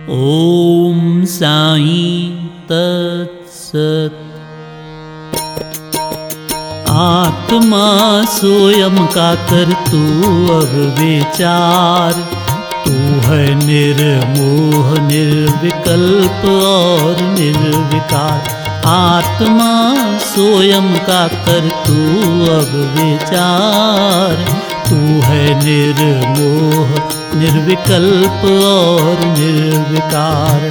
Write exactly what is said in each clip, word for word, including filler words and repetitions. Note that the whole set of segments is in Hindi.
ओम साईं तत्सत। आत्मा स्वयं का कर तू अब विचार, तू है निर्मोह निर्विकल्प और निर्विकार। आत्मा स्वयं का कर तू अब विचार, तू है निर्मोह निर्विकल्प और निर्विकार।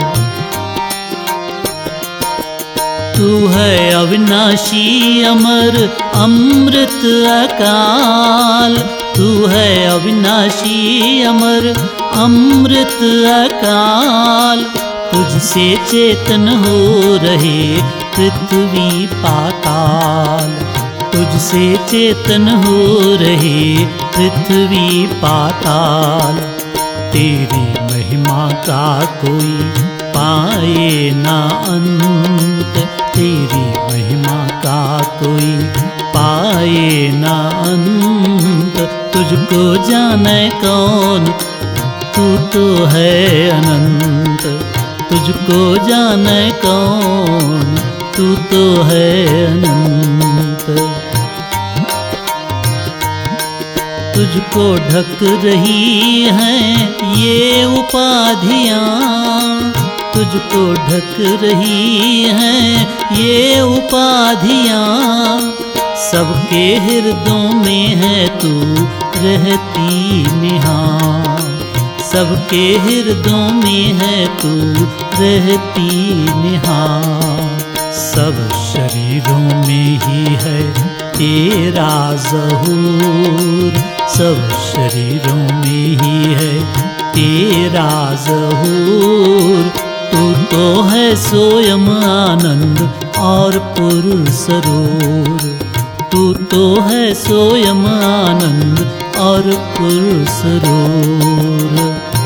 तू है अविनाशी अमर अमृत अकाल, तू है अविनाशी अमर अमृत अकाल। तुझसे चेतन हो रहे पृथ्वी पाताल, तुझसे चेतन हो रहे पृथ्वी पाताल। तेरी महिमा का कोई पाए ना अंत, तेरी महिमा का कोई पाए ना अंत। तुझको जाने कौन, तू तो है अनंत। तुझको जाने कौन, तू तो है अनंत। तुझको ढक रही हैं ये उपाधियाँ, तुझको ढक रही हैं ये उपाधियाँ। सबके हृदयों में है तू रहती निहार, सबके हृदयों में है तू रहती निहार। सब शरीरों में ही है तेरा ज़हूर, सब शरीरों में ही है तेरा ज़हूर। तू तो है स्वयं आनंद और पुरसरूर, तू तो है स्वयं आनंद और पुरसरूर।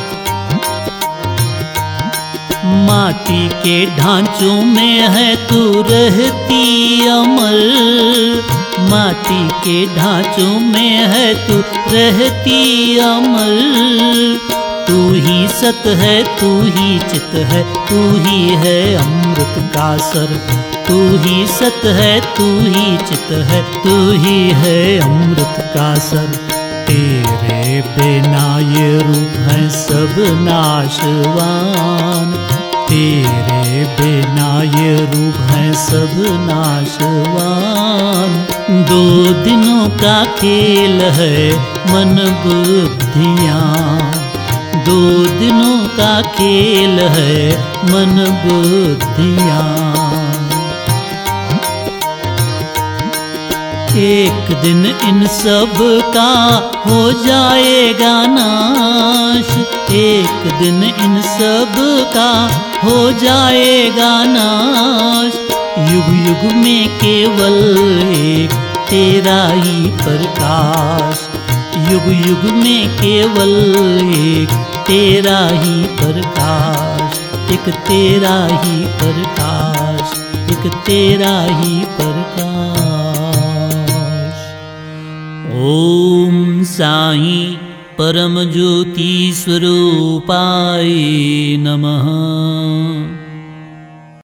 माटी के ढांचों में है तू रहती अमर, माटी के ढांचों में है तू रहती अमर। तू ही सत है, तू ही चित है, तू ही है अमृत का सर। तू ही सत है, तू ही चित है, तू ही है अमृत का सर। तेरे बिना ये रूप है सब नाशवान, तेरे बिना ये रूप है सब नाशवान। दो दिनों का खेल है मन बुद्धियाँ, दो दिनों का खेल है मन बुद्धियाँ। एक दिन इन सब का हो जाएगा नाश, एक दिन इन सब का हो जाएगा नाश। युग युग में केवल एक तेरा ही प्रकाश, युग युग में केवल एक तेरा ही प्रकाश। एक तेरा ही प्रकाश, एक तेरा ही प्रकाश। ओम साईं परम ज्योति स्वरूपाय नमः।